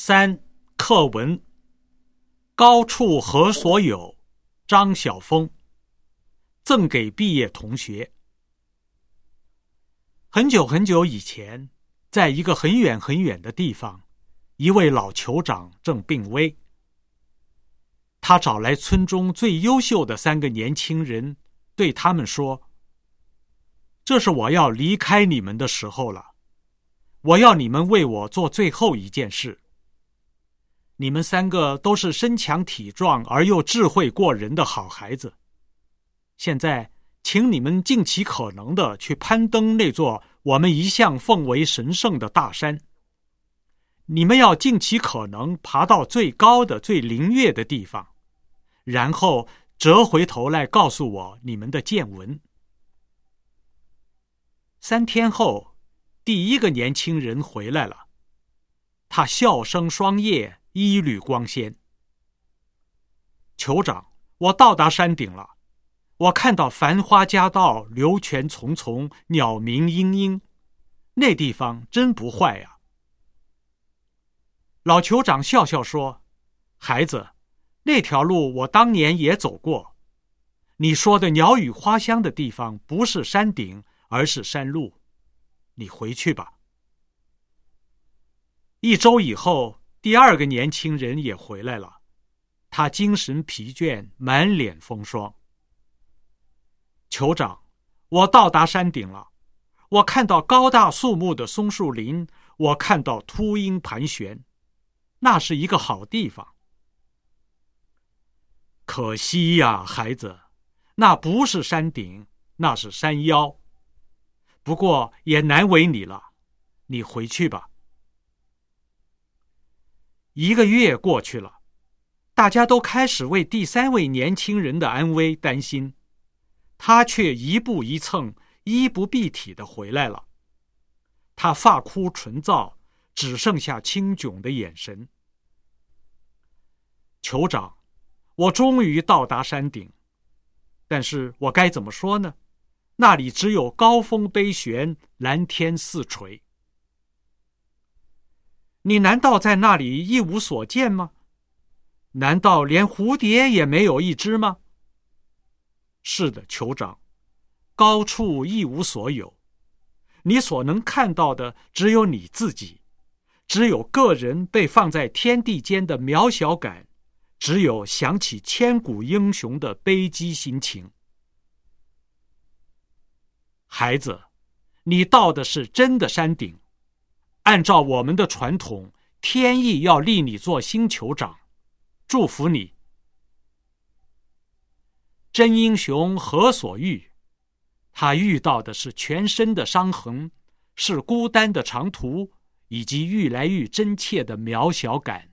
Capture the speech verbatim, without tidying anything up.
三、课文。高处何所有，张晓峰。赠给毕业同学。很久很久以前，在一个很远很远的地方，一位老酋长正病危。他找来村中最优秀的三个年轻人，对他们说：这是我要离开你们的时候了，我要你们为我做最后一件事。你们三个都是身强体壮而又智慧过人的好孩子，现在请你们尽其可能的去攀登那座我们一向奉为神圣的大山。你们要尽其可能爬到最高的最灵悦的地方，然后折回头来告诉我你们的见闻。三天后，第一个年轻人回来了，他笑声双叶，一缕光鲜。酋长，我到达山顶了，我看到繁花夹道，流泉淙淙，鸟鸣嘤嘤，那地方真不坏呀。老酋长笑笑说：孩子，那条路我当年也走过。你说的鸟语花香的地方不是山顶，而是山路。你回去吧。一周以后，第二个年轻人也回来了，他精神疲倦，满脸风霜。酋长，我到达山顶了，我看到高大肃穆的松树林，我看到秃鹰盘旋，那是一个好地方。可惜呀，孩子，那不是山顶，那是山腰。不过也难为你了，你回去吧。一个月过去了，大家都开始为第三位年轻人的安危担心，他却一步一蹭，衣不蔽体地回来了。他发枯唇燥，只剩下清炯的眼神。酋长，我终于到达山顶，但是我该怎么说呢？那里只有高峰悲悬，蓝天四垂。你难道在那里一无所见吗？难道连蝴蝶也没有一只吗？是的，酋长，高处一无所有。你所能看到的只有你自己，只有个人被放在天地间的渺小感，只有想起千古英雄的悲激心情。孩子，你到的是真的山顶，按照我们的传统，天意要立你做新酋长，祝福你。真英雄何所遇？他遇到的是全身的伤痕，是孤单的长途，以及愈来愈真切的渺小感。